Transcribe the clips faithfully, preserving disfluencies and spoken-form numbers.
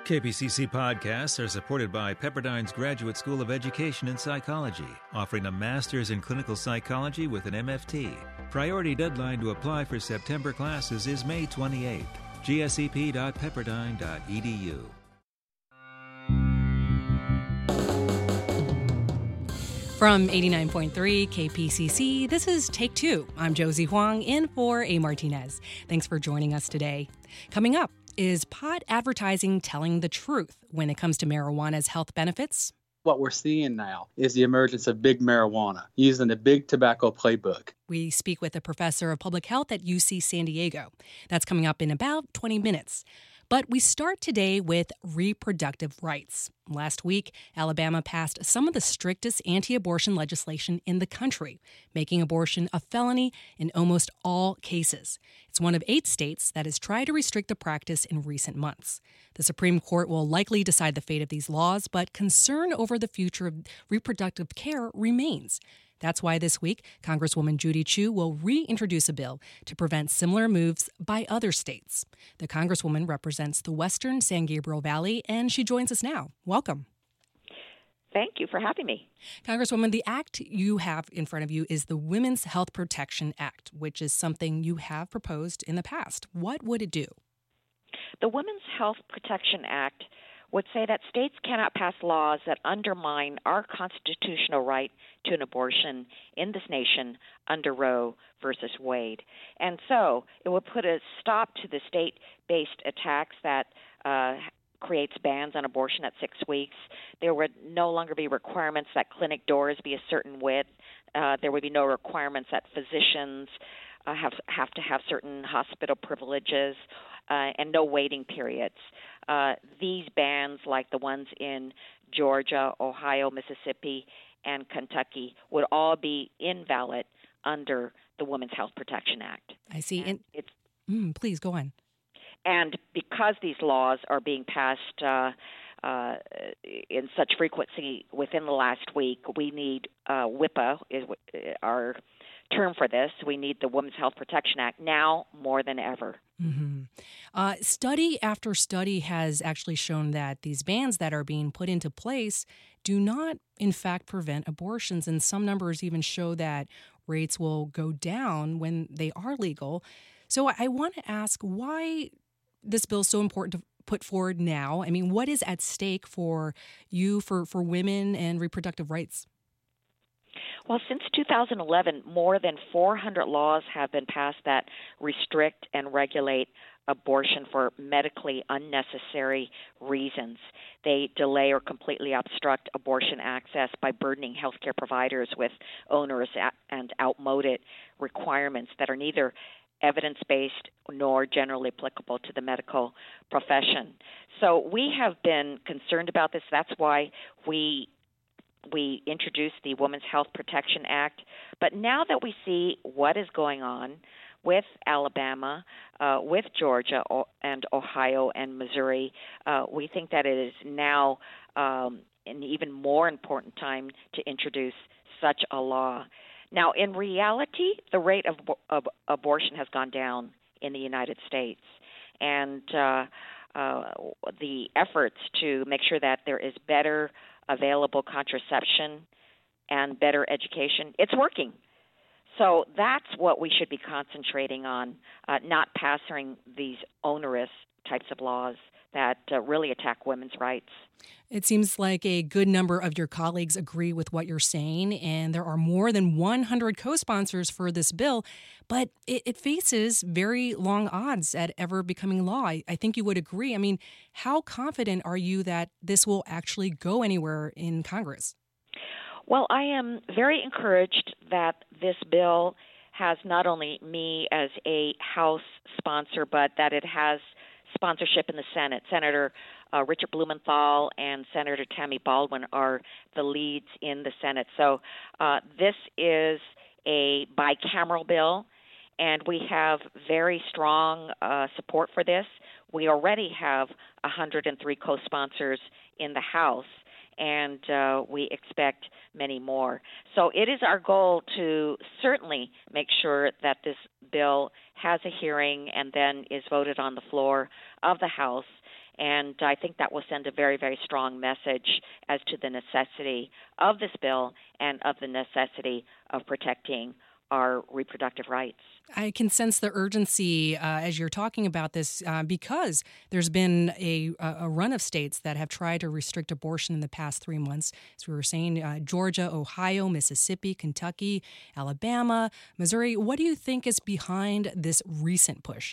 K P C C podcasts are supported by Pepperdine's Graduate School of Education and Psychology, offering a master's in clinical psychology with an M F T. Priority deadline to apply for September classes is May twenty-eighth. G S E P dot pepperdine dot e d u. From eighty-nine point three K P C C, this is Take Two. I'm Josie Huang, in for A. Martinez. Thanks for joining us today. Coming up, is pot advertising telling the truth when it comes to marijuana's health benefits? What we're seeing now is the emergence of big marijuana, using the big tobacco playbook. We speak with a professor of public health at U C San Diego. That's coming up in about twenty minutes. But we start today with reproductive rights. Last week, Alabama passed some of the strictest anti-abortion legislation in the country, making abortion a felony in almost all cases. It's one of eight states that has tried to restrict the practice in recent months. The Supreme Court will likely decide the fate of these laws, but concern over the future of reproductive care remains. That's why this week, Congresswoman Judy Chu will reintroduce a bill to prevent similar moves by other states. The Congresswoman represents the western San Gabriel Valley, and she joins us now. Welcome. Thank you for having me. Congresswoman, the act you have in front of you is the Women's Health Protection Act, which is something you have proposed in the past. What would it do? The Women's Health Protection Act would say that states cannot pass laws that undermine our constitutional right to an abortion in this nation under Roe versus Wade. And so it would put a stop to the state-based attacks that uh, creates bans on abortion at six weeks. There would no longer be requirements that clinic doors be a certain width. Uh, there would be no requirements that physicians uh, have have to have certain hospital privileges uh, and no waiting periods. Uh, these bans, like the ones in Georgia, Ohio, Mississippi, and Kentucky, would all be invalid under the Women's Health Protection Act. I see. And and it's, mm, please go on. And because these laws are being passed uh, uh, in such frequency within the last week, we need uh, WIPA, is our term for this. We need the Women's Health Protection Act now more than ever. Mm-hmm. Uh, study after study has actually shown that these bans that are being put into place do not, in fact, prevent abortions. And some numbers even show that rates will go down when they are legal. So I, I want to ask why this bill is so important to put forward now. I mean, what is at stake for you, for, for women and reproductive rights? Well, since two thousand eleven, more than four hundred laws have been passed that restrict and regulate abortion for medically unnecessary reasons. They delay or completely obstruct abortion access by burdening healthcare providers with onerous and outmoded requirements that are neither evidence-based nor generally applicable to the medical profession. So we have been concerned about this. That's why we we introduced the Women's Health Protection Act. But now that we see what is going on with Alabama, uh, with Georgia and Ohio and Missouri, uh, we think that it is now um, an even more important time to introduce such a law. Now, in reality, the rate of, of abortion has gone down in the United States, and uh, uh, the efforts to make sure that there is better available contraception and better education, it's working. So that's what we should be concentrating on, uh, not passing these onerous types of laws that uh, really attack women's rights. It seems like a good number of your colleagues agree with what you're saying, and there are more than one hundred co-sponsors for this bill, but it, it faces very long odds at ever becoming law. I, I think you would agree. I mean, how confident are you that this will actually go anywhere in Congress? Well, I am very encouraged that this bill has not only me as a House sponsor, but that it has sponsorship in the Senate. Senator uh, Richard Blumenthal and Senator Tammy Baldwin are the leads in the Senate. So uh, this is a bicameral bill, and we have very strong uh, support for this. We already have one hundred three co-sponsors in the House, and uh, we expect many more. So it is our goal to certainly make sure that this bill has a hearing and then is voted on the floor of the House. And I think that will send a very, very strong message as to the necessity of this bill and of the necessity of protecting our reproductive rights. I can sense the urgency uh, as you're talking about this uh, because there's been a, a run of states that have tried to restrict abortion in the past three months. As we were saying, uh, Georgia, Ohio, Mississippi, Kentucky, Alabama, Missouri. What do you think is behind this recent push?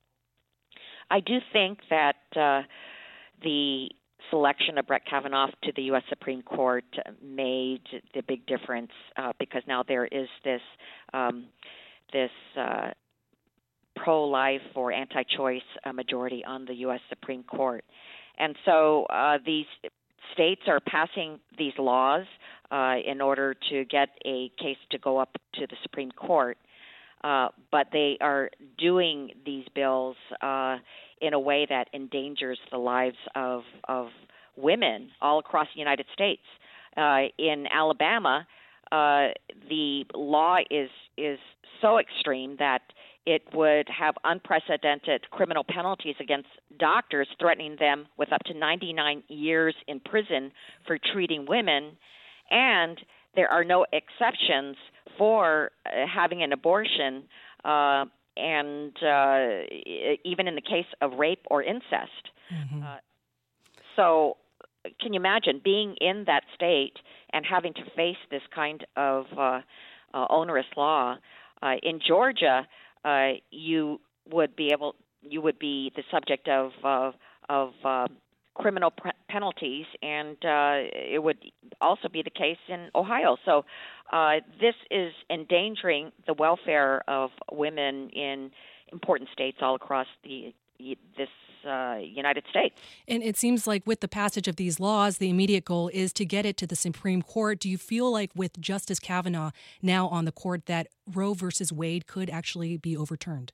I do think that uh, the selection of Brett Kavanaugh to the U S Supreme Court made the big difference uh, because now there is this um, this uh, pro-life or anti-choice uh, majority on the U S Supreme Court. And so uh, these states are passing these laws uh, in order to get a case to go up to the Supreme Court. Uh, but they are doing these bills uh, in a way that endangers the lives of, of women all across the United States. Uh, in Alabama, uh, the law is is so extreme that it would have unprecedented criminal penalties against doctors, threatening them with up to ninety-nine years in prison for treating women, and there are no exceptions for uh, having an abortion, uh, and uh, even in the case of rape or incest. Mm-hmm. Uh, so can you imagine being in that state and having to face this kind of uh, uh, onerous law? Uh, in Georgia, uh, you would be able, you would be the subject of uh, of uh, criminal pre- penalties, and uh, it would also be the case in Ohio. So uh, this is endangering the welfare of women in important states all across the this uh, United States. And it seems like with the passage of these laws, the immediate goal is to get it to the Supreme Court. Do you feel like with Justice Kavanaugh now on the court that Roe versus Wade could actually be overturned?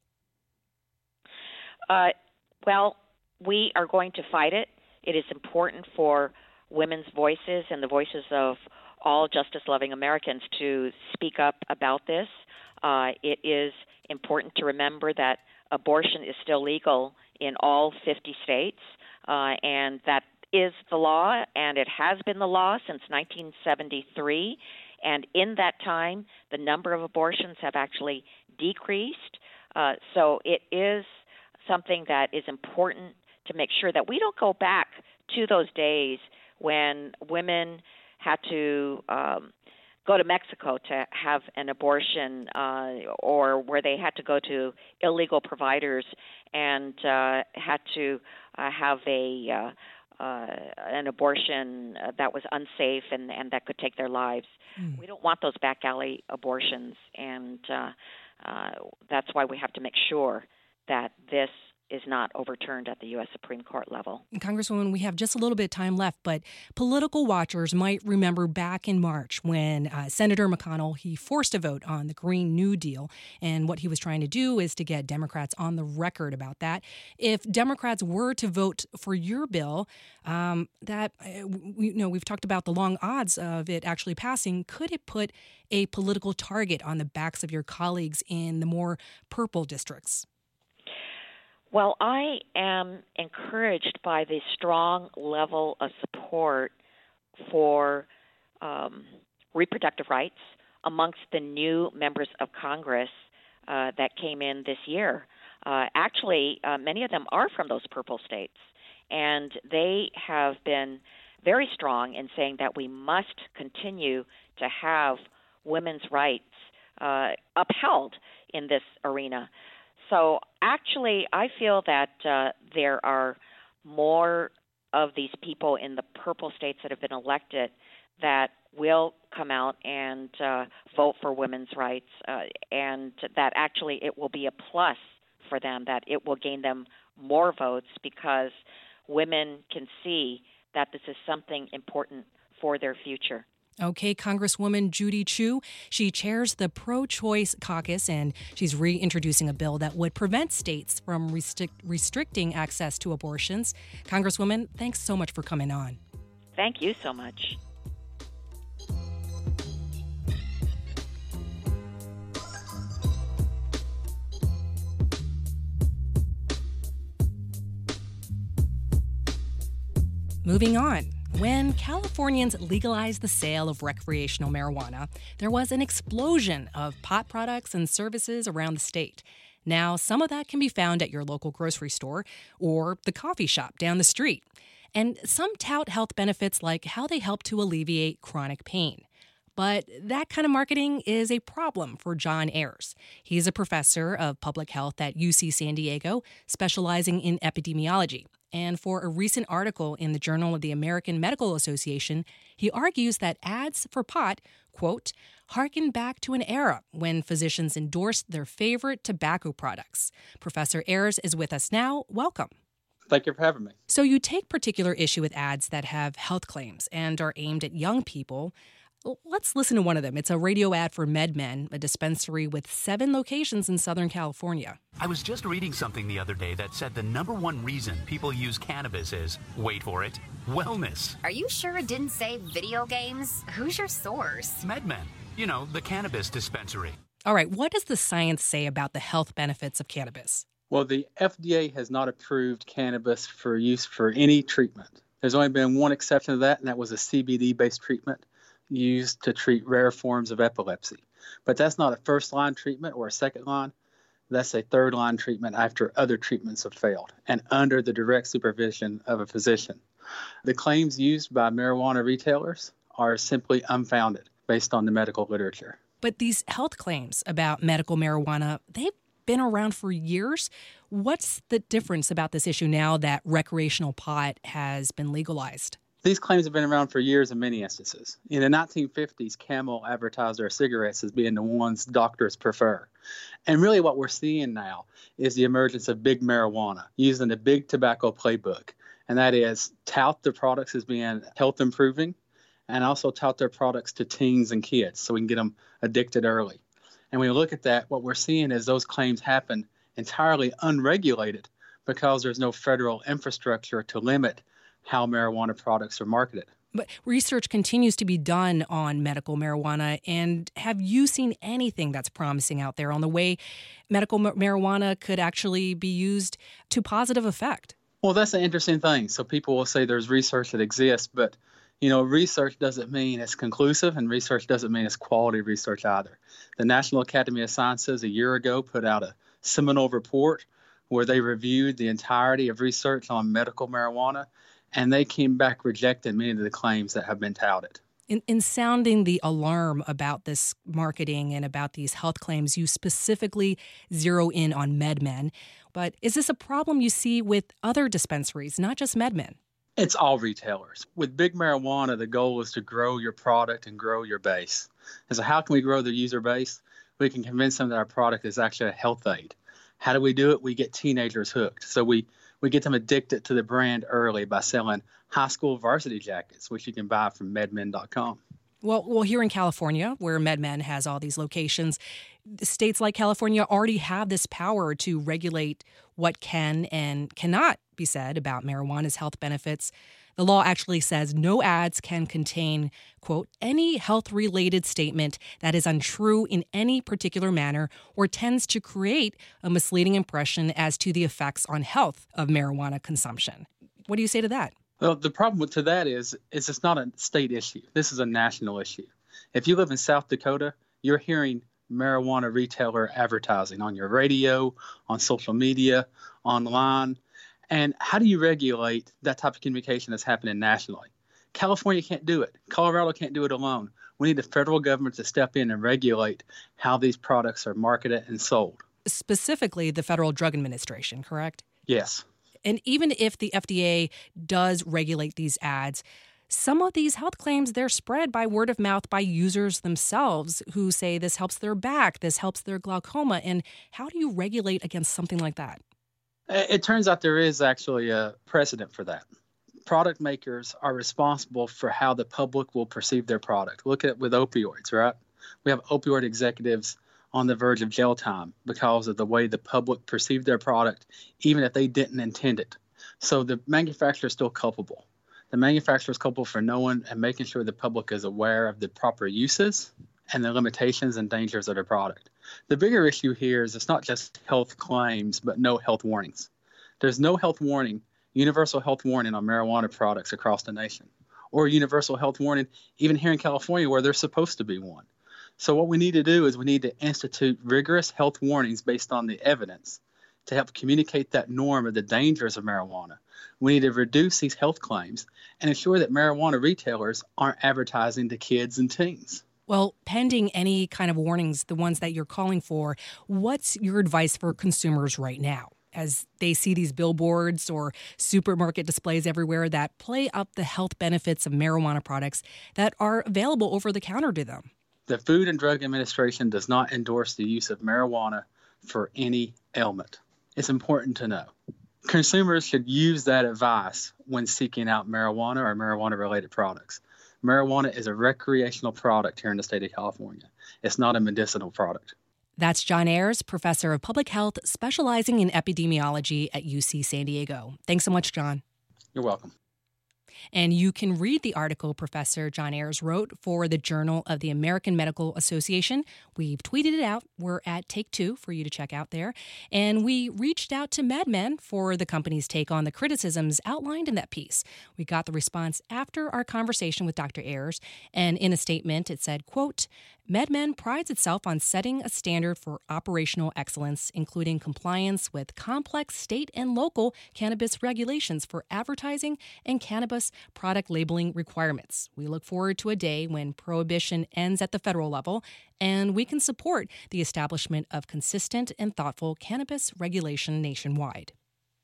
Uh, well, we are going to fight it. It is important for women's voices and the voices of all justice-loving Americans to speak up about this. Uh, it is important to remember that abortion is still legal in all fifty states, uh, and that is the law, and it has been the law since nineteen seventy-three. And in that time, the number of abortions have actually decreased. Uh, so it is something that is important to make sure that we don't go back to those days when women had to um, go to Mexico to have an abortion, uh, or where they had to go to illegal providers and uh, had to uh, have a uh, uh, an abortion uh, that was unsafe and, and that could take their lives. Mm. We don't want those back alley abortions, and uh, uh, that's why we have to make sure that this is not overturned at the U S Supreme Court level. Congresswoman, we have just a little bit of time left, but political watchers might remember back in March when uh, Senator McConnell, he forced a vote on the Green New Deal, and what he was trying to do is to get Democrats on the record about that. If Democrats were to vote for your bill, um, that uh, we, you know, we've talked about the long odds of it actually passing. Could it put a political target on the backs of your colleagues in the more purple districts? Well, I am encouraged by the strong level of support for um, reproductive rights amongst the new members of Congress uh, that came in this year. Uh, actually, uh, many of them are from those purple states, and they have been very strong in saying that we must continue to have women's rights uh, upheld in this arena. So actually, I feel that uh, there are more of these people in the purple states that have been elected that will come out and uh, vote for women's rights, uh, and that actually it will be a plus for them, that it will gain them more votes because women can see that this is something important for their future. Okay, Congresswoman Judy Chu. She chairs the Pro-Choice Caucus, and she's reintroducing a bill that would prevent states from restric- restricting access to abortions. Congresswoman, thanks so much for coming on. Thank you so much. Moving on. When Californians legalized the sale of recreational marijuana, there was an explosion of pot products and services around the state. Now, some of that can be found at your local grocery store or the coffee shop down the street. And some tout health benefits like how they help to alleviate chronic pain. But that kind of marketing is a problem for John Ayers. He's a professor of public health at U C San Diego, specializing in epidemiology. And for a recent article in the Journal of the American Medical Association, he argues that ads for pot, quote, harken back to an era when physicians endorsed their favorite tobacco products. Professor Ayers is with us now. Welcome. Thank you for having me. So you take particular issue with ads that have health claims and are aimed at young people. Let's listen to one of them. It's a radio ad for MedMen, a dispensary with seven locations in Southern California. I was just reading something the other day that said the number one reason people use cannabis is, wait for it, wellness. Are you sure it didn't say video games? Who's your source? MedMen, you know, the cannabis dispensary. All right, what does the science say about the health benefits of cannabis? Well, the F D A has not approved cannabis for use for any treatment. There's only been one exception to that, and that was a C B D-based treatment used to treat rare forms of epilepsy. But that's not a first-line treatment or a second line. That's a third-line treatment after other treatments have failed and under the direct supervision of a physician. The claims used by marijuana retailers are simply unfounded based on the medical literature. But these health claims about medical marijuana, they've been around for years. What's the difference about this issue now that recreational pot has been legalized? These claims have been around for years in many instances. In the nineteen fifties, Camel advertised their cigarettes as being the ones doctors prefer. And really what we're seeing now is the emergence of big marijuana, using the big tobacco playbook. And that is tout the products as being health improving and also tout their products to teens and kids so we can get them addicted early. And when you look at that, what we're seeing is those claims happen entirely unregulated because there's no federal infrastructure to limit how marijuana products are marketed. But research continues to be done on medical marijuana. And have you seen anything that's promising out there on the way medical ma- marijuana could actually be used to positive effect? Well, that's an interesting thing. So people will say there's research that exists, but you know, research doesn't mean it's conclusive, and research doesn't mean it's quality research either. The National Academy of Sciences a year ago put out a seminal report where they reviewed the entirety of research on medical marijuana, and they came back rejecting many of the claims that have been touted. In, in sounding the alarm about this marketing and about these health claims, you specifically zero in on MedMen. But is this a problem you see with other dispensaries, not just MedMen? It's all retailers. With big marijuana, the goal is to grow your product and grow your base. And so how can we grow the user base? We can convince them that our product is actually a health aid. How do we do it? We get teenagers hooked. So we, we get them addicted to the brand early by selling high school varsity jackets, which you can buy from medmen dot com. Well, well, here in California, where MedMen has all these locations, states like California already have this power to regulate what can and cannot be said about marijuana's health benefits. The law actually says no ads can contain, quote, any health-related statement that is untrue in any particular manner or tends to create a misleading impression as to the effects on health of marijuana consumption. What do you say to that? Well, the problem with to that is, is it's not a state issue. This is a national issue. If you live in South Dakota, you're hearing marijuana retailer advertising on your radio, on social media, online. And how do you regulate that type of communication that's happening nationally? California can't do it. Colorado can't do it alone. We need the federal government to step in and regulate how these products are marketed and sold. Specifically, the Federal Drug Administration, correct? Yes. And even if the F D A does regulate these ads, some of these health claims, they're spread by word of mouth by users themselves who say this helps their back, this helps their glaucoma. And how do you regulate against something like that? It turns out there is actually a precedent for that. Product makers are responsible for how the public will perceive their product. Look at it with opioids, right? We have opioid executives on the verge of jail time because of the way the public perceived their product, even if they didn't intend it. So the manufacturer is still culpable. The manufacturer is culpable for knowing and making sure the public is aware of the proper uses and the limitations and dangers of their product. The bigger issue here is it's not just health claims, but no health warnings. There's no health warning universal health warning on marijuana products across the nation, or universal health warning even here in California where there's supposed to be one. So what we need to do is we need to institute rigorous health warnings based on the evidence to help communicate that norm of the dangers of marijuana. We need to reduce these health claims and ensure that marijuana retailers aren't advertising to kids and teens. Well, pending any kind of warnings, the ones that you're calling for, what's your advice for consumers right now as they see these billboards or supermarket displays everywhere that play up the health benefits of marijuana products that are available over the counter to them? The Food and Drug Administration does not endorse the use of marijuana for any ailment. It's important to know. Consumers should use that advice when seeking out marijuana or marijuana-related products. Marijuana is a recreational product here in the state of California. It's not a medicinal product. That's John Ayers, professor of public health, specializing in epidemiology at U C San Diego. Thanks so much, John. You're welcome. And you can read the article Professor John Ayers wrote for the Journal of the American Medical Association. We've tweeted it out. We're at Take Two for you to check out there. And we reached out to MedMen for the company's take on the criticisms outlined in that piece. We got the response after our conversation with Doctor Ayers. And in a statement, it said, quote, MedMen prides itself on setting a standard for operational excellence, including compliance with complex state and local cannabis regulations for advertising and cannabis product labeling requirements. We look forward to a day when prohibition ends at the federal level, and we can support the establishment of consistent and thoughtful cannabis regulation nationwide.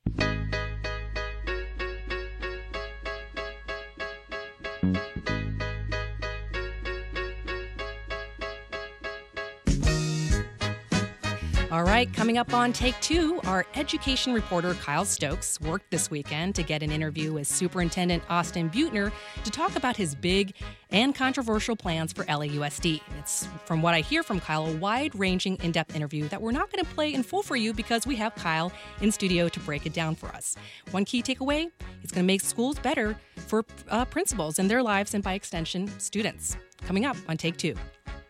All right, coming up on Take Two, our education reporter Kyle Stokes worked this weekend to get an interview with Superintendent Austin Beutner to talk about his big and controversial plans for L A U S D. It's, from what I hear from Kyle, a wide-ranging, in-depth interview that we're not going to play in full for you because we have Kyle in studio to break it down for us. One key takeaway, it's going to make schools better for uh, principals and their lives and, by extension, students. Coming up on Take Two.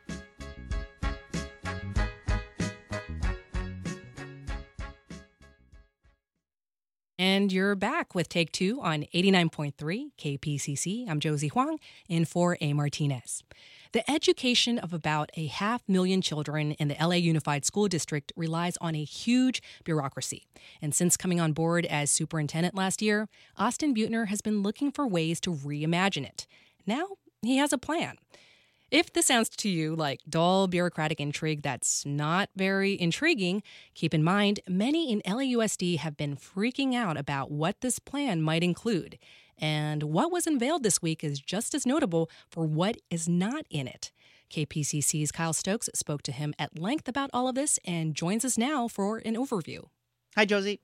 And you're back with Take Two on eighty-nine point three K P C C. I'm Josie Huang in for A. Martinez. The education of about a half million children in the L A Unified School District relies on a huge bureaucracy. And since coming on board as superintendent last year, Austin Beutner has been looking for ways to reimagine it. Now he has a plan. If this sounds to you like dull bureaucratic intrigue that's not very intriguing, keep in mind many in L A U S D have been freaking out about what this plan might include. And what was unveiled this week is just as notable for what is not in it. K P C C's Kyle Stokes spoke to him at length about all of this and joins us now for an overview. Hi, Josie.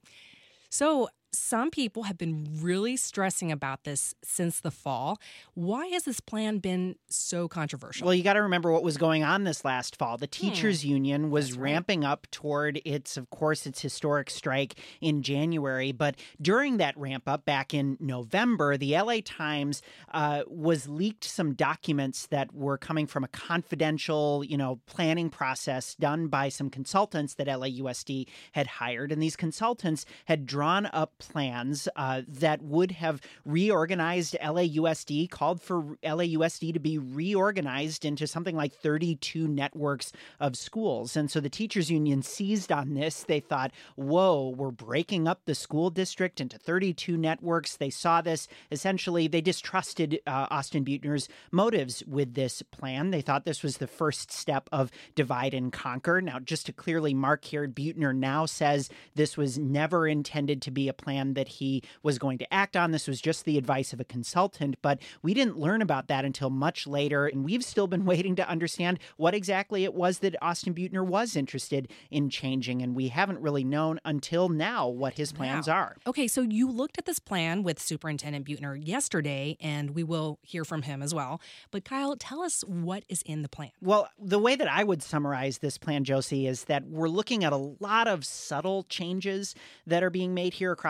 So, some people have been really stressing about this since the fall. Why has this plan been so controversial? Well, you got to remember what was going on this last fall. The teachers' hmm. union was That's ramping right. up toward its, of course, its historic strike in January. But during that ramp up back in November, the L A Times uh, was leaked some documents that were coming from a confidential, you know, planning process done by some consultants that L A U S D had hired. And these consultants had drawn up plans uh, that would have reorganized L A U S D, called for L A U S D to be reorganized into something like thirty-two networks of schools. And so the teachers union seized on this. They thought, whoa, we're breaking up the school district into thirty-two networks. They saw this. Essentially, they distrusted uh, Austin Beutner's motives with this plan. They thought this was the first step of divide and conquer. Now, just to clearly mark here, Beutner now says this was never intended to be a plan that he was going to act on. This was just the advice of a consultant, but we didn't learn about that until much later, and we've still been waiting to understand what exactly it was that Austin Beutner was interested in changing, and we haven't really known until now what his plans wow. are. Okay, so you looked at this plan with Superintendent Beutner yesterday, and we will hear from him as well. But Kyle, tell us what is in the plan. Well, the way that I would summarize this plan, Josie, is that we're looking at a lot of subtle changes that are being made here across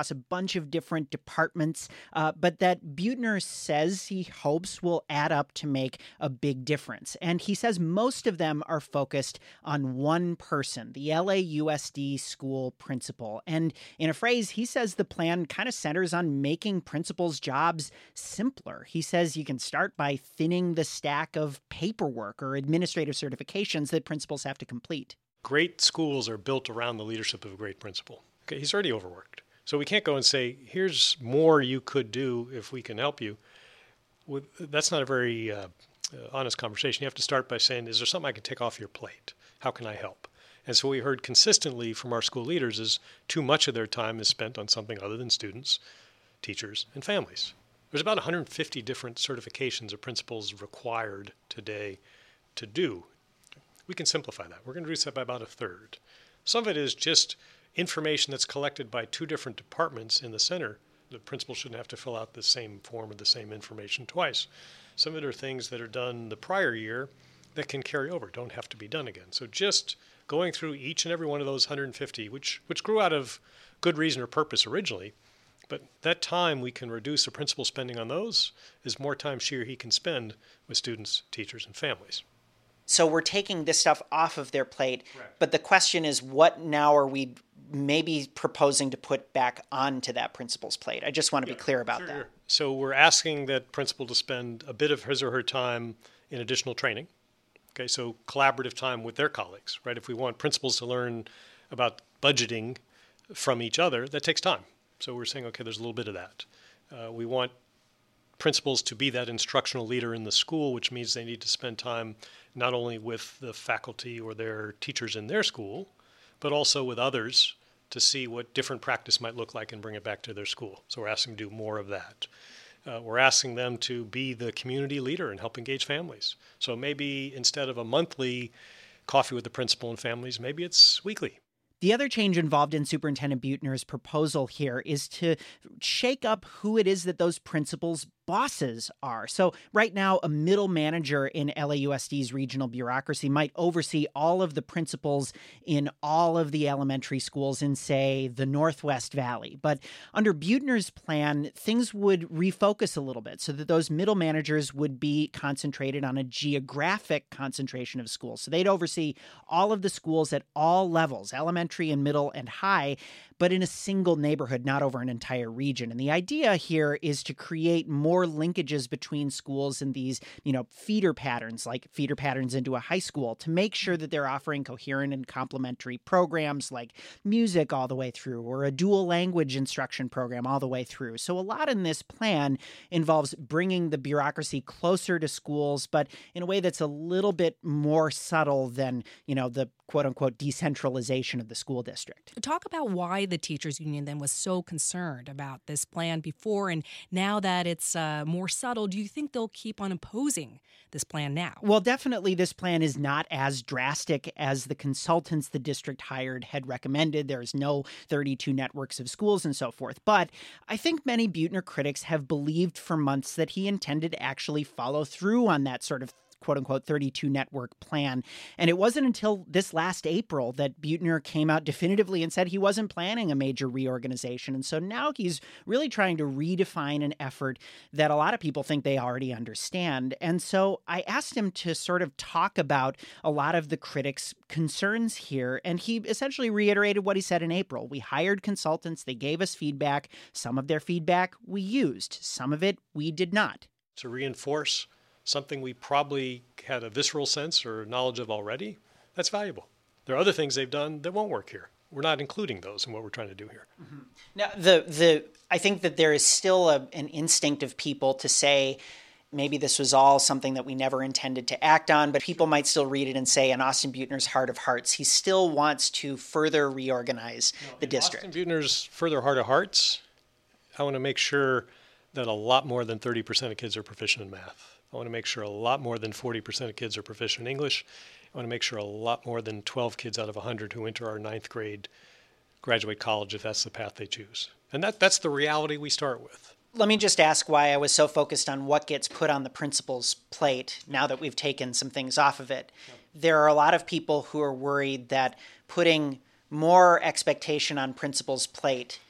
across a bunch of different departments, uh, but that Buettner says he hopes will add up to make a big difference. And he says most of them are focused on one person, the L A U S D school principal. And in a phrase, he says the plan kind of centers on making principals' jobs simpler. He says you can start by thinning the stack of paperwork or administrative certifications that principals have to complete. Great schools are built around the leadership of a great principal. Okay, he's already overworked. So we can't go and say, here's more you could do if we can help you. With, that's not a very uh, uh, honest conversation. You have to start by saying, is there something I can take off your plate? How can I help? And so we heard consistently from our school leaders is too much of their time is spent on something other than students, teachers, and families. There's about one hundred fifty different certifications of principals required today to do. We can simplify that. We're going to reduce that by about a third. Some of it is just information that's collected by two different departments in the center. The principal shouldn't have to fill out the same form or the same information twice. Some of it are things that are done the prior year that can carry over, don't have to be done again. So just going through each and every one of those one hundred fifty, which which grew out of good reason or purpose originally, but that time we can reduce the principal spending on those is more time she or he can spend with students, teachers, and families. So we're taking this stuff off of their plate, Correct. But the question is, what now are we maybe proposing to put back onto that principal's plate? I just want to yeah, be clear about sure, that. Sure. So we're asking that principal to spend a bit of his or her time in additional training. Okay, so collaborative time with their colleagues, right? If we want principals to learn about budgeting from each other, that takes time. So we're saying, okay, there's a little bit of that. Uh, we want principals to be that instructional leader in the school, which means they need to spend time not only with the faculty or their teachers in their school, but also with others to see what different practice might look like and bring it back to their school. So we're asking them to do more of that. Uh, we're asking them to be the community leader and help engage families. So maybe instead of a monthly coffee with the principal and families, maybe it's weekly. The other change involved in Superintendent Buettner's proposal here is to shake up who it is that those principals' bosses are. So right now, a middle manager in L A U S D's regional bureaucracy might oversee all of the principals in all of the elementary schools in, say, the Northwest Valley. But under Buettner's plan, things would refocus a little bit so that those middle managers would be concentrated on a geographic concentration of schools. So they'd oversee all of the schools at all levels, elementary and middle and high, but in a single neighborhood, not over an entire region. And the idea here is to create more linkages between schools and these, you know, feeder patterns, like feeder patterns into a high school, to make sure that they're offering coherent and complementary programs like music all the way through, or a dual language instruction program all the way through. So a lot in this plan involves bringing the bureaucracy closer to schools, but in a way that's a little bit more subtle than, you know, the quote unquote decentralization of the school district. Talk about why the teachers union then was so concerned about this plan before, and now that it's uh, more subtle, do you think they'll keep on opposing this plan now? Well, definitely this plan is not as drastic as the consultants the district hired had recommended. There's no thirty-two networks of schools and so forth. But I think many Buettner critics have believed for months that he intended to actually follow through on that sort of quote-unquote thirty-two network plan. And it wasn't until this last April that Buettner came out definitively and said he wasn't planning a major reorganization. And so now he's really trying to redefine an effort that a lot of people think they already understand. And so I asked him to sort of talk about a lot of the critics' concerns here. And he essentially reiterated what he said in April. We hired consultants. They gave us feedback. Some of their feedback we used. Some of it we did not. To reinforce something we probably had a visceral sense or knowledge of already, that's valuable. There are other things they've done that won't work here. We're not including those in what we're trying to do here. Mm-hmm. Now, the the I think that there is still a, an instinct of people to say maybe this was all something that we never intended to act on, but people might still read it and say, in Austin Buettner's heart of hearts, he still wants to further reorganize no, the district. Austin Buettner's further heart of hearts, I want to make sure that a lot more than thirty percent of kids are proficient in math. I want to make sure a lot more than forty percent of kids are proficient in English. I want to make sure a lot more than twelve kids out of one hundred who enter our ninth grade graduate college if that's the path they choose. And that that's the reality we start with. Let me just ask why I was so focused on what gets put on the principal's plate now that we've taken some things off of it. Yep. There are a lot of people who are worried that putting more expectation on principal's plate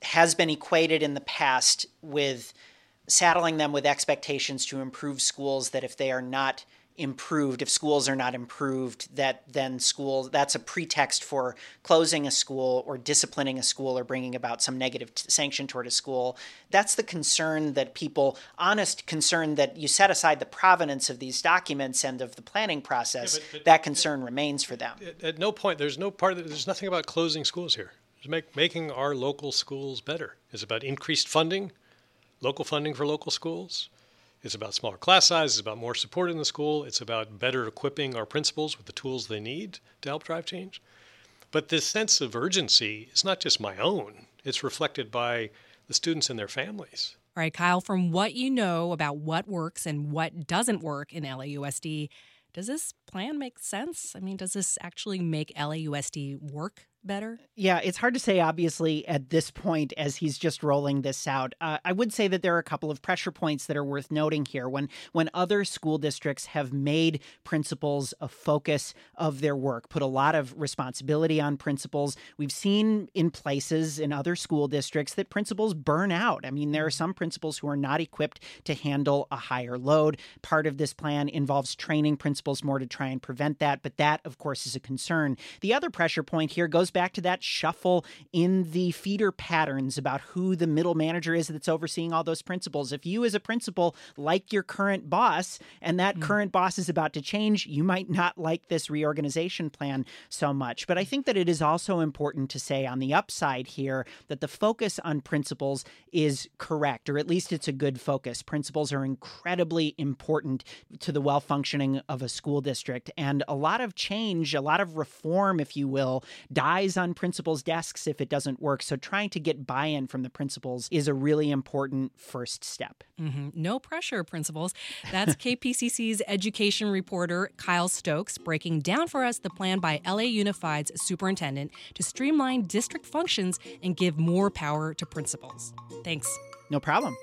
has been equated in the past with saddling them with expectations to improve schools, that if they are not improved, if schools are not improved, that then schools, that's a pretext for closing a school or disciplining a school or bringing about some negative t- sanction toward a school. That's the concern that people, honest concern that you set aside the provenance of these documents and of the planning process, yeah, but, but, that concern it, remains for them. At, at no point, there's no part of it, there's nothing about closing schools here. It's make, making our local schools better. It's about increased funding, local funding for local schools. It's about smaller class sizes, it's about more support in the school. It's about better equipping our principals with the tools they need to help drive change. But this sense of urgency is not just my own. It's reflected by the students and their families. All right, Kyle, from what you know about what works and what doesn't work in L A U S D, does this plan make sense? I mean, does this actually make L A U S D work better? Yeah, it's hard to say, obviously, at this point as he's just rolling this out. Uh, I would say that there are a couple of pressure points that are worth noting here. When when other school districts have made principals a focus of their work, put a lot of responsibility on principals, we've seen in places in other school districts that principals burn out. I mean, there are some principals who are not equipped to handle a higher load. Part of this plan involves training principals more to try and prevent that, but that, of course, is a concern. The other pressure point here goes back to that shuffle in the feeder patterns about who the middle manager is that's overseeing all those principals. If you as a principal like your current boss and that mm. current boss is about to change, you might not like this reorganization plan so much. But I think that it is also important to say on the upside here that the focus on principals is correct, or at least it's a good focus. Principals are incredibly important to the well-functioning of a school district, and a lot of change, a lot of reform, if you will, dies on principals' desks if it doesn't work. So trying to get buy-in from the principals is a really important first step. Mm-hmm. No pressure, principals. That's K P C C's education reporter Kyle Stokes breaking down for us the plan by L A Unified's superintendent to streamline district functions and give more power to principals. Thanks. No problem.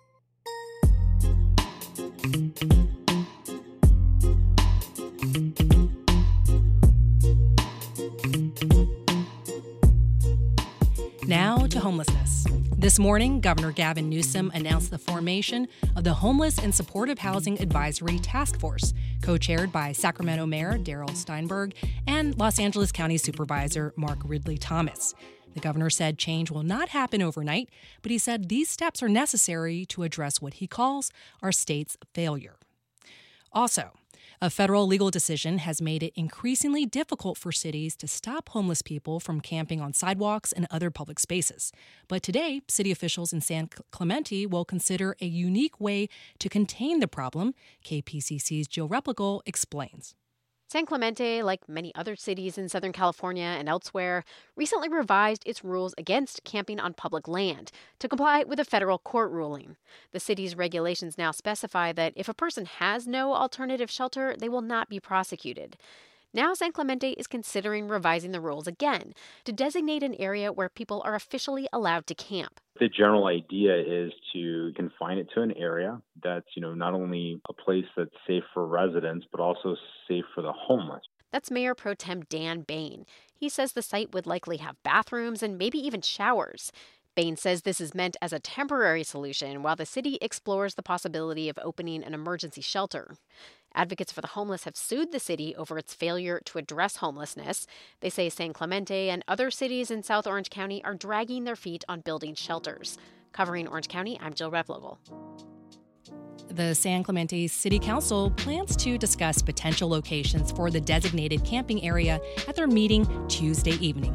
Now to homelessness. This morning, Governor Gavin Newsom announced the formation of the Homeless and Supportive Housing Advisory Task Force, co-chaired by Sacramento Mayor Darrell Steinberg and Los Angeles County Supervisor Mark Ridley Thomas. The governor said change will not happen overnight, but he said these steps are necessary to address what he calls our state's failure. Also, a federal legal decision has made it increasingly difficult for cities to stop homeless people from camping on sidewalks and other public spaces. But today, city officials in San Clemente will consider a unique way to contain the problem. K P C C's Jill Replical explains. San Clemente, like many other cities in Southern California and elsewhere, recently revised its rules against camping on public land to comply with a federal court ruling. The city's regulations now specify that if a person has no alternative shelter, they will not be prosecuted. Now San Clemente is considering revising the rules again to designate an area where people are officially allowed to camp. The general idea is to confine it to an area that's, you know, not only a place that's safe for residents, but also safe for the homeless. That's Mayor Pro Tem Dan Bain. He says the site would likely have bathrooms and maybe even showers. Bain says this is meant as a temporary solution while the city explores the possibility of opening an emergency shelter. Advocates for the homeless have sued the city over its failure to address homelessness. They say San Clemente and other cities in South Orange County are dragging their feet on building shelters. Covering Orange County, I'm Jill Replical. The San Clemente City Council plans to discuss potential locations for the designated camping area at their meeting Tuesday evening.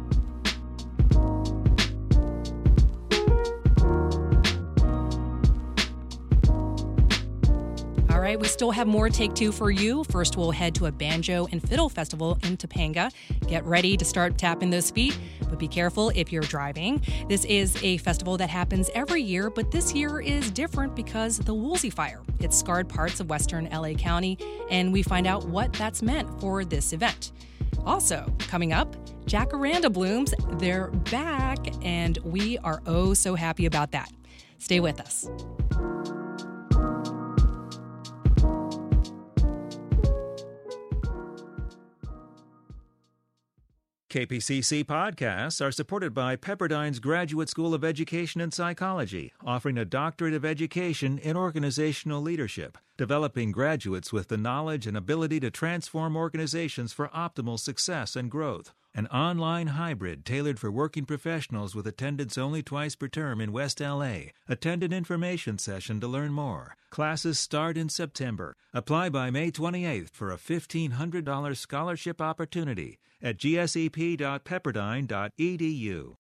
All right, we still have more Take Two for you. First, we'll head to a banjo and fiddle festival in Topanga. Get ready to start tapping those feet, but be careful if you're driving. This is a festival that happens every year, but this year is different because of the Woolsey Fire. It scarred parts of western L A County, and we find out what that's meant for this event. Also, coming up, Jacaranda blooms. They're back, and we are oh so happy about that. Stay with us. K P C C podcasts are supported by Pepperdine's Graduate School of Education and Psychology, offering a doctorate of education in organizational leadership, developing graduates with the knowledge and ability to transform organizations for optimal success and growth. An online hybrid tailored for working professionals with attendance only twice per term in West L A. Attend an information session to learn more. Classes start in September. Apply by May twenty-eighth for a fifteen hundred dollars scholarship opportunity at g s e p dot pepperdine dot e d u.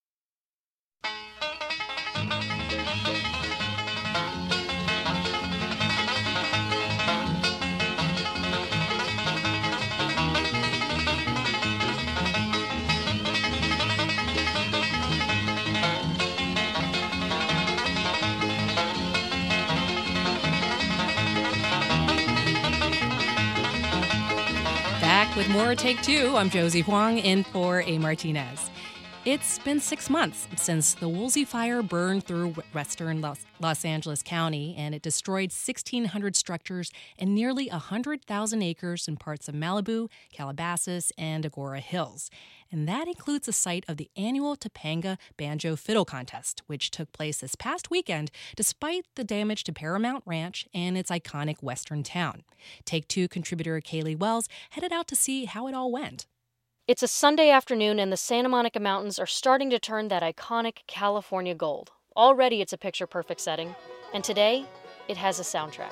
Back with more Take Two. I'm Josie Huang in for A. Martinez. It's been six months since the Woolsey Fire burned through western Los, Los Angeles County, and it destroyed sixteen hundred structures and nearly one hundred thousand acres in parts of Malibu, Calabasas, and Agoura Hills. And that includes the site of the annual Topanga Banjo Fiddle Contest, which took place this past weekend despite the damage to Paramount Ranch and its iconic western town. Take Two contributor Kaylee Wells headed out to see how it all went. It's a Sunday afternoon and the Santa Monica Mountains are starting to turn that iconic California gold. Already it's a picture-perfect setting, and today it has a soundtrack.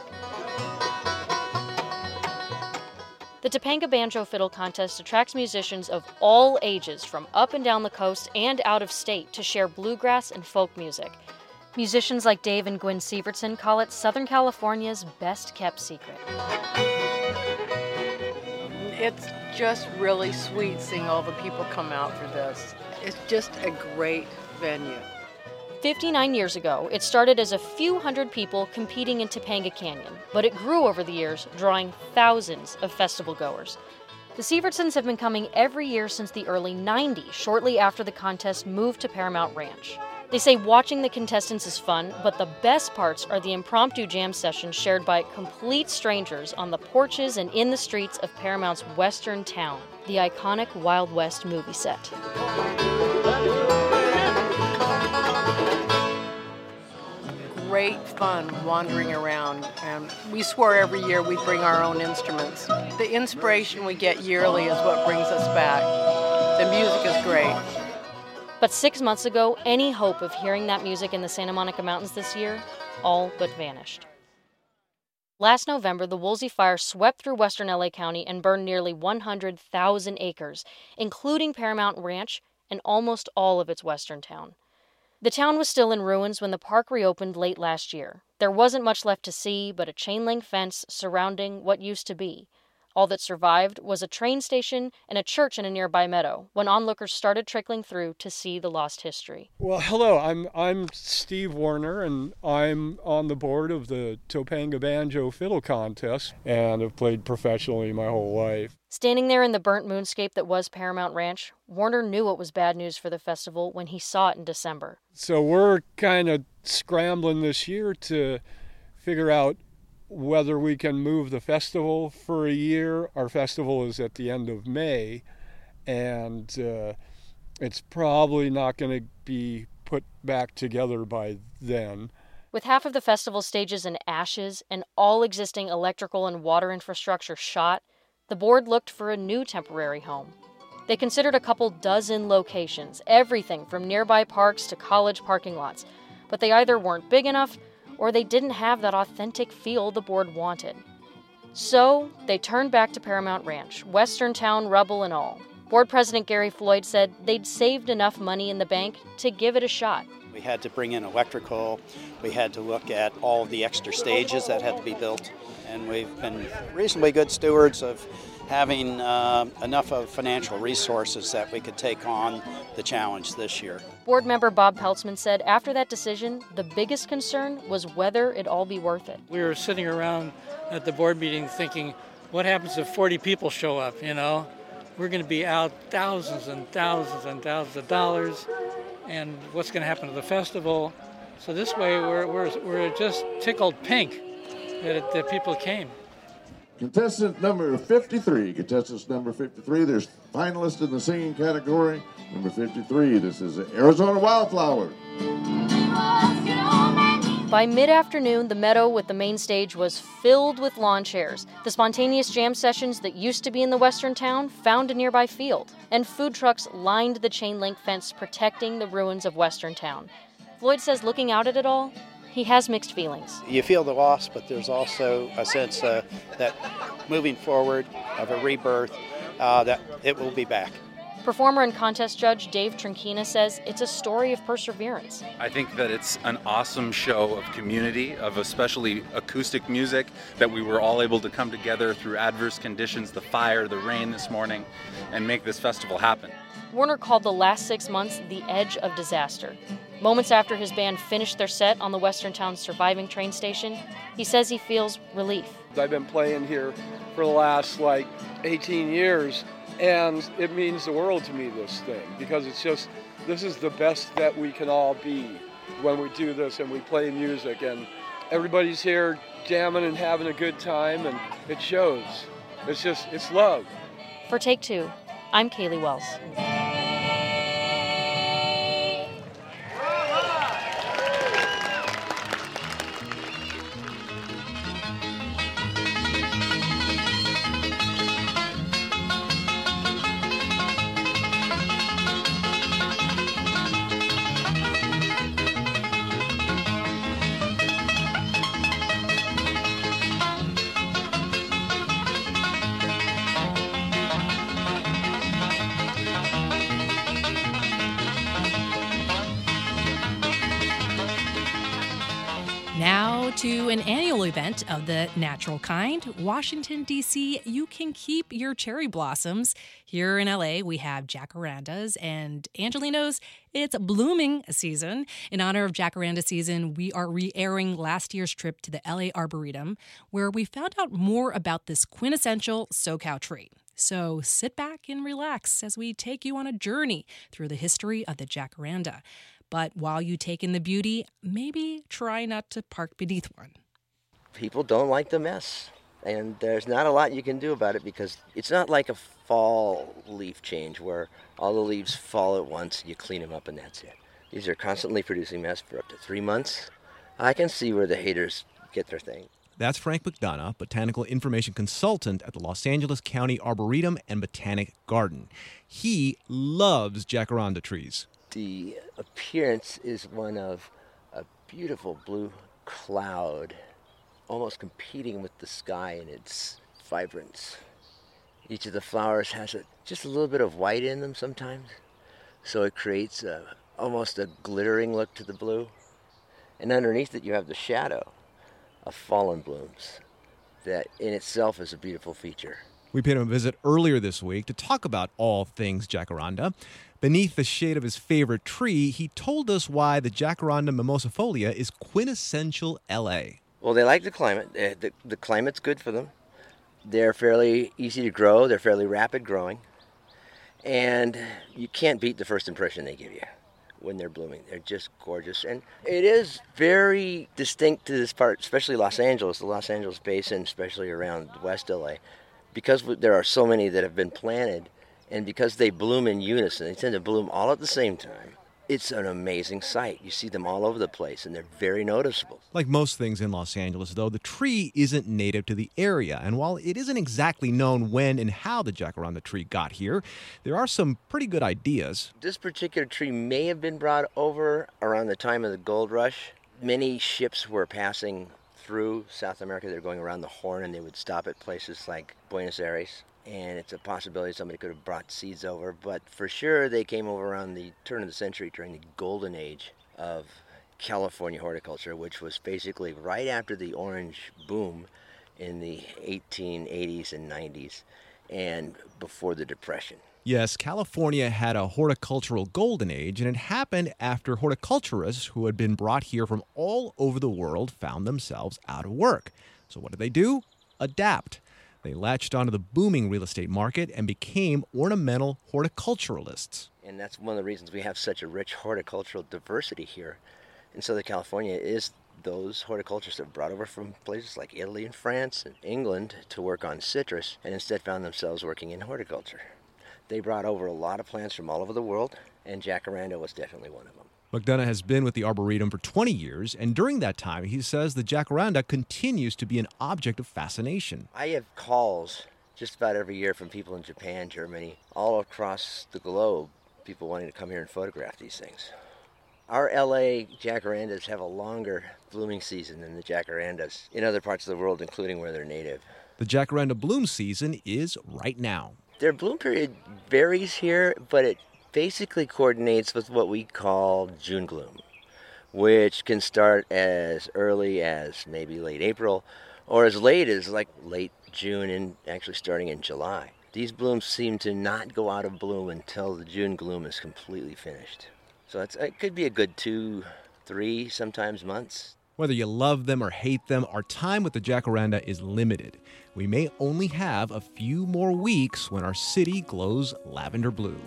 The Topanga Banjo Fiddle Contest attracts musicians of all ages from up and down the coast and out of state to share bluegrass and folk music. Musicians like Dave and Gwen Sievertson call it Southern California's best-kept secret. It's just really sweet seeing all the people come out for this. It's just a great venue. fifty-nine years ago, it started as a few hundred people competing in Topanga Canyon, but it grew over the years, drawing thousands of festival goers. The Sievertsons have been coming every year since the early nineties, shortly after the contest moved to Paramount Ranch. They say watching the contestants is fun, but the best parts are the impromptu jam sessions shared by complete strangers on the porches and in the streets of Paramount's western town, the iconic Wild West movie set. Great fun wandering around, and we swore every year we'd bring our own instruments. The inspiration we get yearly is what brings us back. The music is great. But six months ago, any hope of hearing that music in the Santa Monica Mountains this year all but vanished. Last November, the Woolsey Fire swept through western L A County and burned nearly one hundred thousand acres, including Paramount Ranch and almost all of its western town. The town was still in ruins when the park reopened late last year. There wasn't much left to see but a chain-link fence surrounding what used to be. All that survived was a train station and a church in a nearby meadow when onlookers started trickling through to see the lost history. Well, hello, I'm I'm Steve Warner, and I'm on the board of the Topanga Banjo Fiddle Contest, and have played professionally my whole life. Standing there in the burnt moonscape that was Paramount Ranch, Warner knew it was bad news for the festival when he saw it in December. So we're kind of scrambling this year to figure out whether we can move the festival for a year. Our festival is at the end of May, and uh, it's probably not going to be put back together by then. With half of the festival stages in ashes and all existing electrical and water infrastructure shot, the board looked for a new temporary home. They considered a couple dozen locations, everything from nearby parks to college parking lots, but they either weren't big enough or they didn't have that authentic feel the board wanted. So they turned back to Paramount Ranch, western town rubble and all. Board President Gary Floyd said they'd saved enough money in the bank to give it a shot. We had to bring in electrical, we had to look at all of the extra stages that had to be built, and we've been reasonably good stewards of having uh, enough of financial resources that we could take on the challenge this year. Board member Bob Peltzman said after that decision, the biggest concern was whether it'd all be worth it. We were sitting around at the board meeting thinking, what happens if forty people show up, you know? We're going to be out thousands and thousands and thousands of dollars, and what's going to happen to the festival? So this way, we're we're, we're just tickled pink that, it, that people came. Contestant number fifty-three. Contestants number fifty-three. There's finalists in the singing category. Number fifty-three, this is Arizona Wildflower. By mid-afternoon, the meadow with the main stage was filled with lawn chairs. The spontaneous jam sessions that used to be in the western town found a nearby field, and food trucks lined the chain-link fence protecting the ruins of western town. Floyd says looking out at it all, he has mixed feelings. You feel the loss, but there's also a sense uh, that moving forward of a rebirth, uh, that it will be back. Performer and contest judge Dave Trinkina says it's a story of perseverance. I think that it's an awesome show of community, of especially acoustic music, that we were all able to come together through adverse conditions, the fire, the rain this morning, and make this festival happen. Warner called the last six months the edge of disaster. Moments after his band finished their set on the western town's surviving train station, he says he feels relief. I've been playing here for the last like eighteen years, and it means the world to me, this thing, because it's just, this is the best that we can all be when we do this and we play music, and everybody's here jamming and having a good time, and it shows. It's just, it's love. For Take Two, I'm Kaylee Wells. Now to an annual event of the natural kind. Washington, D C, you can keep your cherry blossoms. Here in L A, we have jacarandas, and Angelinos, it's blooming season. In honor of jacaranda season, we are re-airing last year's trip to the L A Arboretum, where we found out more about this quintessential SoCal tree. So sit back and relax as we take you on a journey through the history of the jacaranda. But while you take in the beauty, maybe try not to park beneath one. People don't like the mess, and there's not a lot you can do about it because it's not like a fall leaf change where all the leaves fall at once, you clean them up, and that's it. These are constantly producing mess for up to three months. I can see where the haters get their thing. That's Frank McDonough, Botanical Information Consultant at the Los Angeles County Arboretum and Botanic Garden. He loves jacaranda trees. The appearance is one of a beautiful blue cloud, almost competing with the sky in its vibrance. Each of the flowers has a, just a little bit of white in them sometimes, so it creates a, almost a glittering look to the blue. And underneath it you have the shadow of fallen blooms that in itself is a beautiful feature. We paid him a visit earlier this week to talk about all things jacaranda. Beneath the shade of his favorite tree, he told us why the Jacaranda mimosifolia is quintessential L A. Well, they like the climate. The, the climate's good for them. They're fairly easy to grow. They're fairly rapid growing. And you can't beat the first impression they give you when they're blooming. They're just gorgeous. And it is very distinct to this part, especially Los Angeles, the Los Angeles basin, especially around West L A, because there are so many that have been planted. And because they bloom in unison, they tend to bloom all at the same time. It's an amazing sight. You see them all over the place, and they're very noticeable. Like most things in Los Angeles, though, the tree isn't native to the area. And while it isn't exactly known when and how the jacaranda tree got here, there are some pretty good ideas. This particular tree may have been brought over around the time of the gold rush. Many ships were passing through South America. They were going around the Horn, and they would stop at places like Buenos Aires. And it's a possibility somebody could have brought seeds over, but for sure they came over around the turn of the century during the golden age of California horticulture, which was basically right after the orange boom in the eighteen eighties and nineties and before the Depression. Yes, California had a horticultural golden age, and it happened after horticulturists who had been brought here from all over the world found themselves out of work. So what did they do? Adapt. They latched onto the booming real estate market and became ornamental horticulturalists. And that's one of the reasons we have such a rich horticultural diversity here in Southern California is those horticulturists have brought over from places like Italy and France and England to work on citrus and instead found themselves working in horticulture. They brought over a lot of plants from all over the world, and jacaranda was definitely one of them. McDonough has been with the Arboretum for twenty years, and during that time, he says the jacaranda continues to be an object of fascination. I have calls just about every year from people in Japan, Germany, all across the globe, people wanting to come here and photograph these things. Our L A jacarandas have a longer blooming season than the jacarandas in other parts of the world, including where they're native. The jacaranda bloom season is right now. Their bloom period varies here, but it basically coordinates with what we call June gloom, which can start as early as maybe late April or as late as like late June and actually starting in July. These blooms seem to not go out of bloom until the June gloom is completely finished. So it's, it could be a good two, three, sometimes months. Whether you love them or hate them, our time with the jacaranda is limited. We may only have a few more weeks when our city glows lavender blue.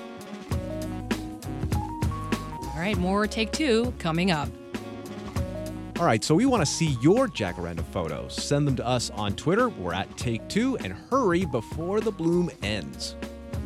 All right, more Take Two coming up. All right, so we want to see your jacaranda photos. Send them to us on Twitter. We're at Take Two, and hurry before the bloom ends.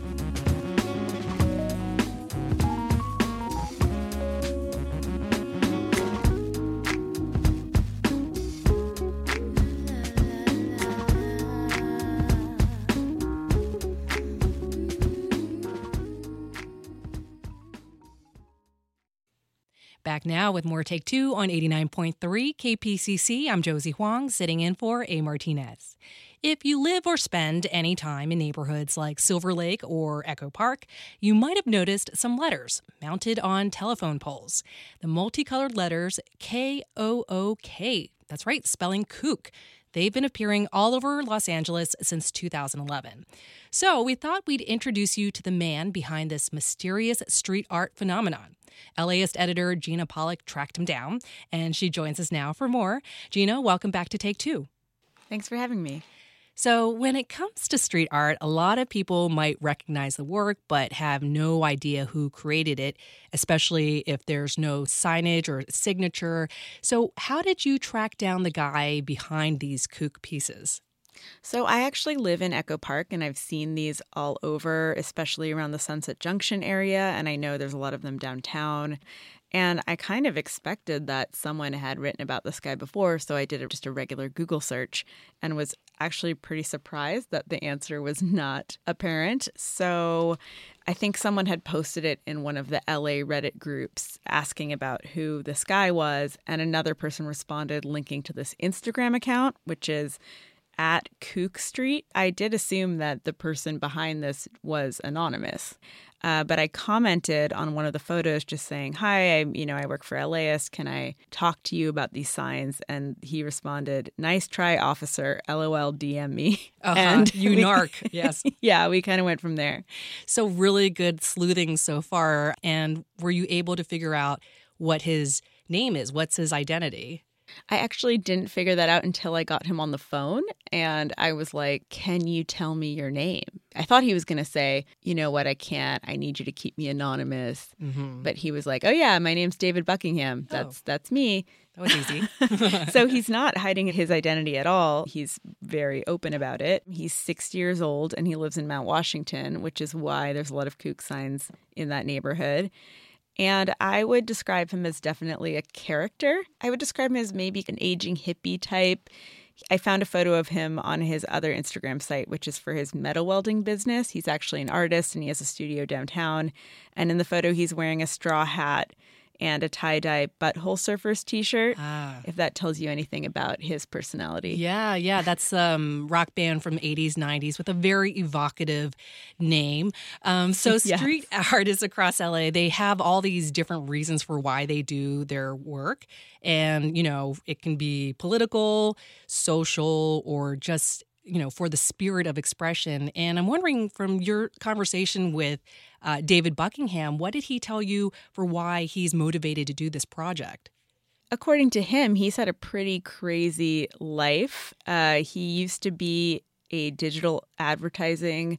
Back now with more Take Two on eighty-nine point three K P C C. I'm Josie Huang, sitting in for A. Martinez. If you live or spend any time in neighborhoods like Silver Lake or Echo Park, you might have noticed some letters mounted on telephone poles. The multicolored letters K O O K. That's right, spelling kook. They've been appearing all over Los Angeles since two thousand eleven. So we thought we'd introduce you to the man behind this mysterious street art phenomenon. LAist editor Gina Pollock tracked him down, and she joins us now for more. Gina, welcome back to Take Two. Thanks for having me. So when it comes to street art, a lot of people might recognize the work but have no idea who created it, especially if there's no signage or signature. So how did you track down the guy behind these kook pieces? So I actually live in Echo Park, and I've seen these all over, especially around the Sunset Junction area, and I know there's a lot of them downtown. And I kind of expected that someone had written about this guy before, so I did just a regular Google search and was actually pretty surprised that the answer was not apparent. So I think someone had posted it in one of the L A Reddit groups asking about who this guy was, and another person responded linking to this Instagram account, which is at Kook Street. I did assume that the person behind this was anonymous. Uh, but I commented on one of the photos just saying, hi, I, you know, I work for LAist. Can I talk to you about these signs? And he responded, nice try, officer. LOL, D M me. Uh-huh. And you we, narc. Yes. Yeah, we kind of went from there. So really good sleuthing so far. And were you able to figure out what his name is? What's his identity? I actually didn't figure that out until I got him on the phone, and I was like, can you tell me your name? I thought he was going to say, you know what, I can't. I need you to keep me anonymous. Mm-hmm. But he was like, oh, yeah, my name's David Buckingham. That's oh. that's me. That was easy. So he's not hiding his identity at all. He's very open about it. He's sixty years old, and he lives in Mount Washington, which is why there's a lot of kook signs in that neighborhood. And I would describe him as definitely a character. I would describe him as maybe an aging hippie type. I found a photo of him on his other Instagram site, which is for his metal welding business. He's actually an artist, and he has a studio downtown. And in the photo, he's wearing a straw hat and a tie-dye Butthole Surfers t-shirt, ah. if that tells you anything about his personality. Yeah, yeah, that's a um, rock band from eighties, nineties with a very evocative name. Um, so street yes. artists across L A, they have all these different reasons for why they do their work. And, you know, it can be political, social, or just, you know, for the spirit of expression. And I'm wondering, from your conversation with uh, David Buckingham, what did he tell you for why he's motivated to do this project? According to him, he's had a pretty crazy life. Uh, he used to be a digital advertising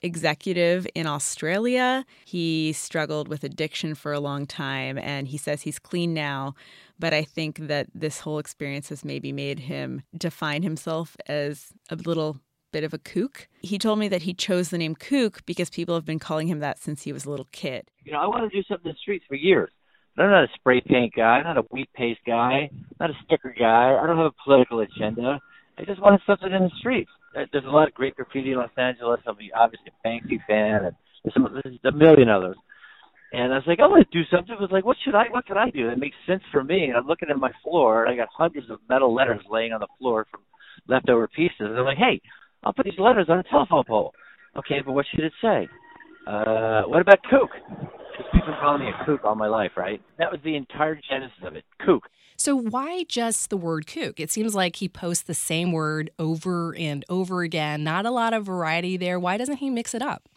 executive in Australia. He struggled with addiction for a long time, and he says he's clean now. But I think that this whole experience has maybe made him define himself as a little bit of a kook. He told me that he chose the name Kook because people have been calling him that since he was a little kid. You know, I wanted to do something in the streets for years. But I'm not a spray paint guy. I'm not a wheat paste guy. I'm not a sticker guy. I don't have a political agenda. I just wanted something in the streets. There's a lot of great graffiti in Los Angeles. I'm obviously a Banksy fan, and there's, some, there's a million others. And I was like, I want to do something. I was like, what should I, what can I do that makes sense for me? And I'm looking at my floor, and I got hundreds of metal letters laying on the floor from leftover pieces. And I'm like, hey, I'll put these letters on a telephone pole. Okay, but what should it say? Uh, what about kook? Because people have called me a kook all my life, right? That was the entire genesis of it, kook. So why just the word kook? It seems like he posts the same word over and over again. Not a lot of variety there. Why doesn't he mix it up?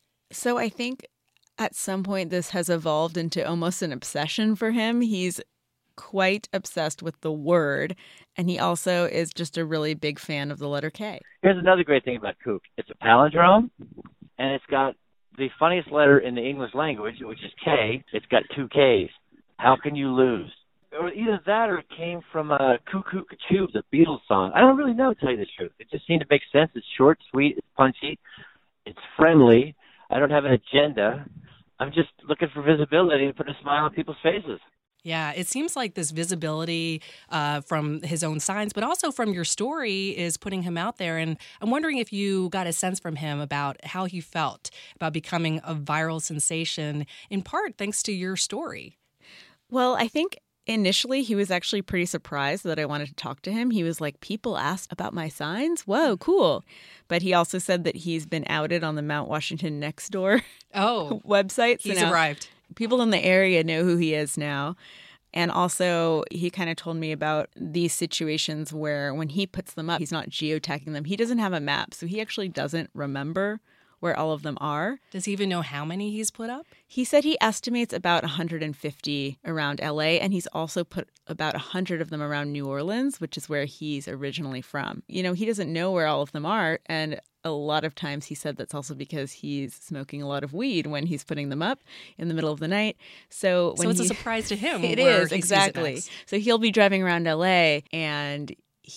So I think at some point this has evolved into almost an obsession for him. He's quite obsessed with the word, and he also is just a really big fan of the letter K. Here's another great thing about kook. It's a palindrome, and it's got the funniest letter in the English language, which is K. It's got two Ks. How can you lose? Or either that or it came from a Cuckoo Cachoo, the Beatles song. I don't really know, to tell you the truth. It just seemed to make sense. It's short, sweet, it's punchy, it's friendly. I don't have an agenda. I'm just looking for visibility and putting a smile on people's faces. Yeah, it seems like this visibility uh, from his own signs, but also from your story is putting him out there. And I'm wondering if you got a sense from him about how he felt about becoming a viral sensation, in part thanks to your story. Well, I think initially he was actually pretty surprised that I wanted to talk to him. He was like, people asked about my signs? Whoa, cool. But he also said that he's been outed on the Mount Washington Nextdoor oh, website. So he's now arrived. People in the area know who he is now. And also, he kind of told me about these situations where when he puts them up, he's not geotagging them. He doesn't have a map, so he actually doesn't remember where all of them are. Does he even know how many he's put up? He said he estimates about one hundred fifty around L A, and he's also put about one hundred of them around New Orleans, which is where he's originally from. You know, he doesn't know where all of them are, and a lot of times he said that's also because he's smoking a lot of weed when he's putting them up in the middle of the night. So, when so it's he, a surprise to him. It where is, he exactly. Sees it so he'll be driving around L A, and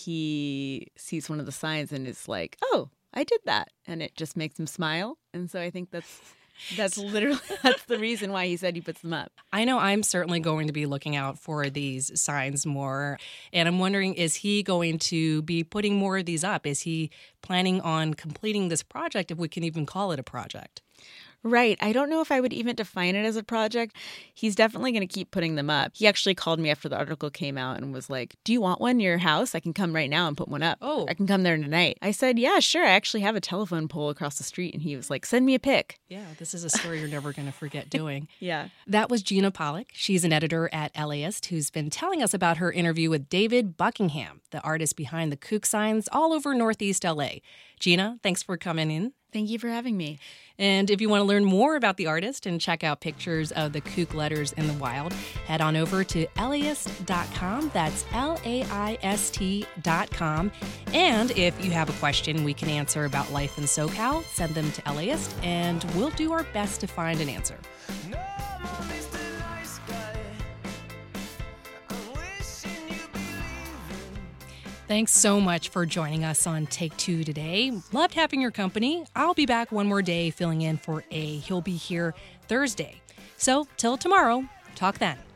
he sees one of the signs and is like, oh, I did that. And it just makes him smile. And so I think that's that's literally that's the reason why he said he puts them up. I know I'm certainly going to be looking out for these signs more. And I'm wondering, is he going to be putting more of these up? Is he planning on completing this project, if we can even call it a project? Right. I don't know if I would even define it as a project. He's definitely going to keep putting them up. He actually called me after the article came out and was like, do you want one in your house? I can come right now and put one up. Oh. I can come there tonight. I said, yeah, sure. I actually have a telephone pole across the street. And he was like, send me a pic. Yeah, this is a story you're never going to forget doing. Yeah. That was Gina Pollock. She's an editor at LAist who's been telling us about her interview with David Buckingham, the artist behind the kook signs all over Northeast L A. Gina, thanks for coming in. Thank you for having me. And if you want to learn more about the artist and check out pictures of the kook letters in the wild, head on over to L A ist dot com. That's L A I S T dot com. And if you have a question we can answer about life in SoCal, send them to LAist, and we'll do our best to find an answer. Thanks so much for joining us on Take Two today. Loved having your company. I'll be back one more day filling in for A. He'll be here Thursday. So till tomorrow, talk then.